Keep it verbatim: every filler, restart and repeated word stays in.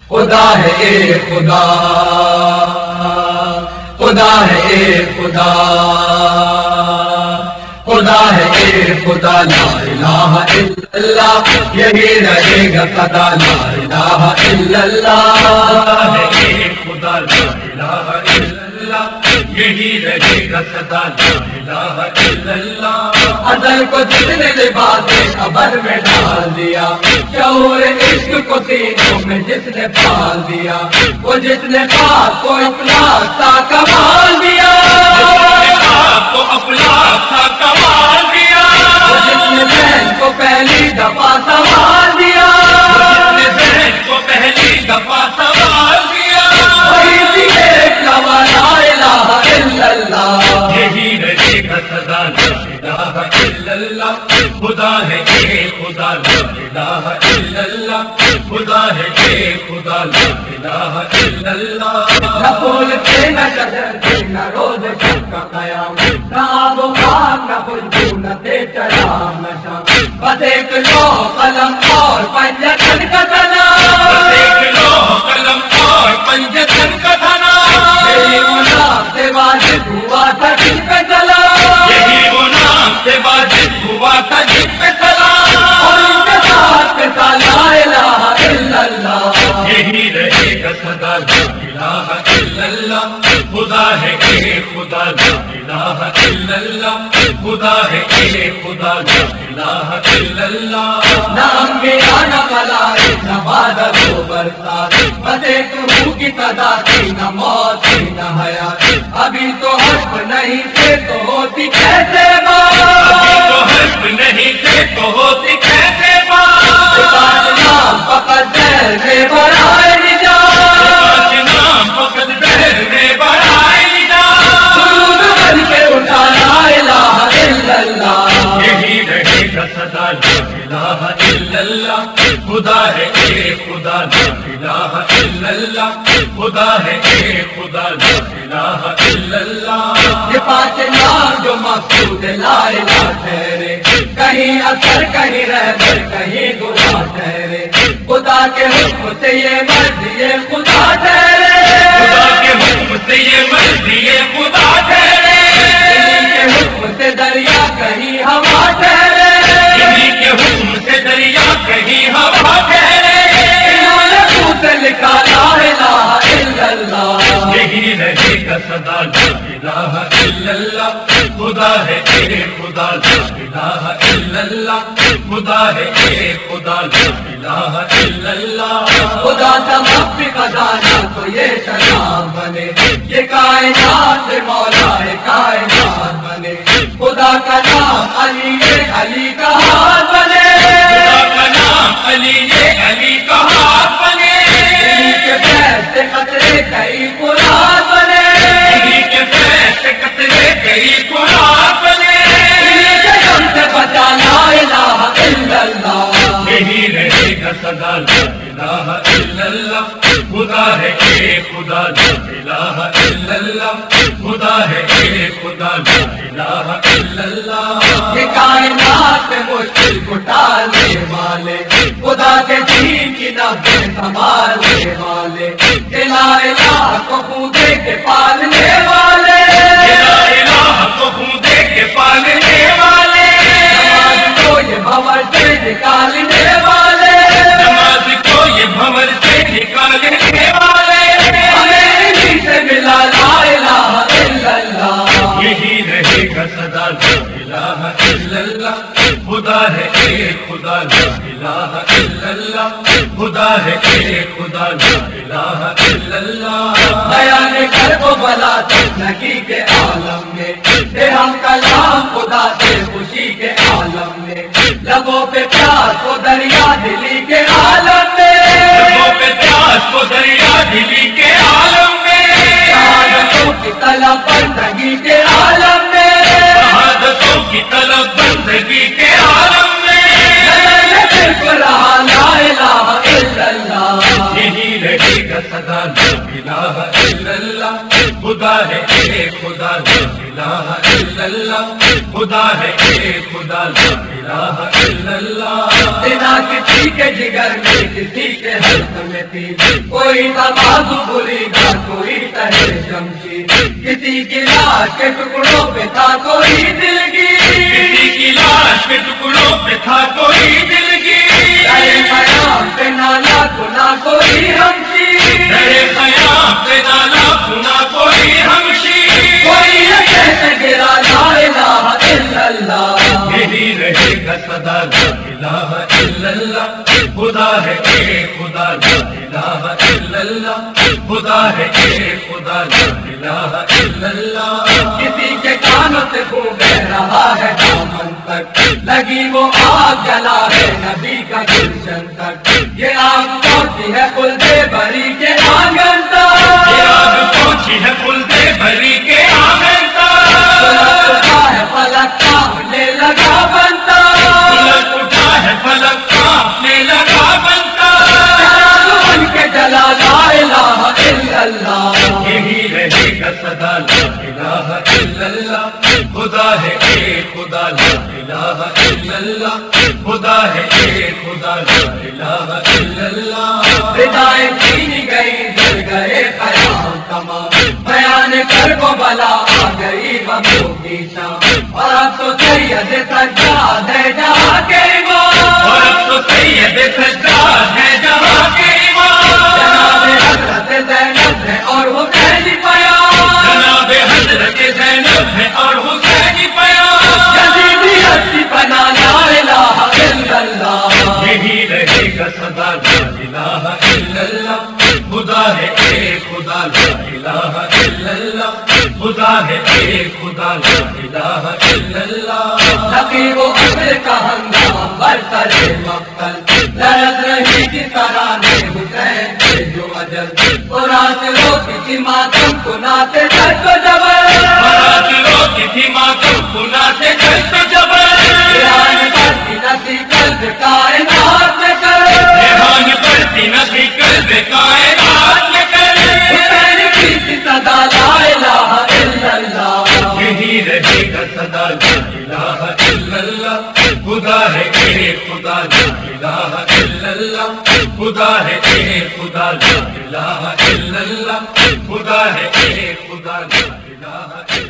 خدا ہے ایک خدا، خدا ہے ایک خدا، خدا ہے ایک خدا، لا الہ الا اللہ، یہی رہے گا سدا، لا الہ الا اللہ، خدا ہے ایک خدا، لا الہ الا اللہ، یہی رہے گا سدا، لا الہ الا اللہ۔ ازل کو جس نے لباس خبر میں ڈال دیا، شعور عشق کو سینوں میں جس نے پال دیا، وہ جس نے پاک کو افلاک سا کمال دیا، پاک کو افلاک سا کمال دیا، وہ جس نے ذہن کو پہلی دفعہ سنوار دیا، وہ جس نے ذہن کو پہلی دفعہ سنوار دیا، وہی سی ایک لوا لا الہ الا اللہ، یہی رہے گا سدا، لا الہ الا اللہ، خدا ہے ایک خدا، لا الہ الا اللہ، خدا ہے ایک خدا، لا الہ الا اللہ۔ نہ پھول تھے نہ شجر تھے نہ روز شب کا قیام، نہ آب و خاک نہ خوشبو نہ تھے شراب نہ شام، بس ایک لوح قلم اور پنجتن کا تنا، بس ایک لوح قلم اور پنجتن کا تنا، یہی وہ نام سے واجب ہوا تھا جن پہ چلا، یہی وہ نام سے واجب ہوا تھا جن پہ چلا، اور ان کے ساتھ کے ساتھ لا الہ الا اللہ، یہی رہے گا سدا، لا الہ الا اللہ، خدا ہے ایک خدا، لا الہ الا اللہ، خدا ہے ایک خدا، لا الہ الا اللہ۔ نہ انبیاء نہ ملائکہ نہ بادل و برسات، بس ایک روح کی صدا تھی، نہ موت تھی نہ حیات، ابھی تو حسب نہیں تھے تو ہوتی کیسے بات، ابھی تو حسب نہیں تھے تو ہوتی کیسے بات، پاک نام فقط دہر میں بڑھائے نجات، پاک نام فقط دہر میں بڑھائے نجات، درود بن کے اٹھا لا الہ الا اللہ، یہی رہے گا سدا، لا الہ الا اللہ، خدا ہے ایک خدا، لا الہ الا اللہ، خدا ہے ایک خدا، لا الہ الا اللہ۔ یہ پانچ نام جو مقصود لا الہ ٹھہرے، کہیں اثر کہیں رہبر کہیں گناہ ٹھہرے، خدا کے حکم سے یہ مرض یہ خدا ٹھہرے، خدا کے حکم سے یہ مرض یہ خدا ٹھہرے، انہیں کے حکم سے دریا کہیں ہوا ٹھہرے، انہیں کے حکم سے دریا کہیں ہوا ٹھہرے، انہوں نے منہ سے لکھا لا الہ الا اللہ، یہی رہے گا سدا، لا الہ الا اللہ، خدا ہے ایک خدا، لا الہ الا اللہ، خدا ہے ایک خدا، لا الہ الا اللہ۔ خدا سبب بھی خزانہ تو یہ شراب بنے، یہ کائنات مولا ہے کائنات بنے، خدا کا نام علی یہ علی کا ہاتھ بنے، خدا کا نام علی یہ علی کا ہاتھ بنے، انہیں کے پیر سے قطرے کئی قرآن بنے، انہیں کے پیر سے قطرے کئی قرآن بنے، انہیں کے دم سے بچا لا الہ الا اللہ، یہی رہے گا سدا، لا الہ الا اللہ، خدا ہے ایک خدا، لا الہ الا اللہ، خدا ہے ایک خدا، لا الہ الا اللہ۔ یہ کائنات میں مشکل اٹھانے والے، خدا کے دین کی نظر سنبھالنے والے، لا الہ کو خون دے کے پالنے والے، لا الہ کو خون دے کے پالنے والے، نماز کو یہ بھنور سے نکالنے والے، نماز کو یہ بھنور سے نکالنے والے، ہمیں انہیں سے ملا لا الہ الا اللہ، یہی رہے گا سدا، لا الہ الا اللہ، خدا ہے ایک خدا، لا الہ الا اللہ، خدا ہے ایک خدا، لا الہ الا اللہ۔ بیان کر کو بلا تشنگی کے عالم میں، دے ہم کلام خدا سے خوشی کے عالم میں، لبوں پہ پیاس کو دریا دلی کے عالم میں، لبوں پہ پیاس کو دریا دلی کے عالم میں، شہادتوں کی طلب بندگی کے عالم میں، شہادتوں کی طلب بندگی کے عالم میں، نظر میں صرف رہا لا الہ الا اللہ، یہی رہے گا سدا، لا الہ الا اللہ، خدا ہے ایک خدا لا الہ الا اللہ خدا ہے ایک خدا لا الہ الا اللہ بنا کسی کے جگر میں کسی کے حلق میں تھی کوئی تباہ بری گا کوئی تہے شمشیر کسی کی لاش کے ٹکڑوں پہ تھا کوئی دلگیر کسی کی لاش کے ٹکڑوں پہ تھا کوئی دلگیر ارے قیام پہ نالا گنا کوئی ہمشیر ارے قیام پہ نالا گنا کوئی ہمشیر کوئی کیسے گرا لا الہ الا اللہ یہی رہے گا سدا لا الہ الا اللہ خدا ہے ایک خدا لا الہ الا اللہ خدا ہے ایک خدا لا الہ الا اللہ کسی کے کانوں سے خون بہ رہا ہے دامن تک لگی وہ آگ جلا ہے نبی کا گلشن تک یہ آگ پہنچی ہے خلدِ بری کے آنگن تک یہ آگ پہنچی ہے خلدِ بری کے آنگن تک فلک اٹھا ہے فلک کانپنے لگا بنتا فلک اٹھا ہے فلک کانپنے لگا بنتا چراغ بن کے جلا لا الہ الا اللہ یہی رہے گا سدا لا الہ الا اللہ خدا ہے ایک خدا لا الہ الا اللہ خدا ہے ایک خدا لا الہ الا اللہ ردائیں چھینی گئی جل گئے خیام تمام بیان کر کو بلا آ گئی غموں کی شام اور اب تو سید سجاد ہے جہاں کے امام اور اب تو سید سجاد ہے جہاں کے امام جناب حضرت زینب ہے اور حسین پیام جناب حضرت زینب ہے اور حسین پیام یزیدی ہستی بنا لا الہ الا اللہ یہی رہے گا سدا لا الہ الا اللہ خدا ہے ایک خدا لا الہ الا اللہ خدا ہے ایک خدا لا الہ الا اللہ نقیب و عصر کا ہنگامہ برسر مقتل لرز رہی کی ترانہ حسین کے جو اجل قرآن روتی تھی ماتم کو ناتے دست و جبل قرآن روتی تھی ماتم کو ناتے دست و جبل ریحان پڑتی نسی قلب کائنات میں کر ریحان پڑتی نسی قلب کائنات میں کر حسین کی تھی صدا لا الہ الا اللہ یہی رہے گا سدا لا الہ الا اللہ خدا ہے ایک خدا لا الہ الا اللہ خدا ہے ایک خدا لا الہ الا اللہ خدا ہے ایک خدا لا الہ الا اللہ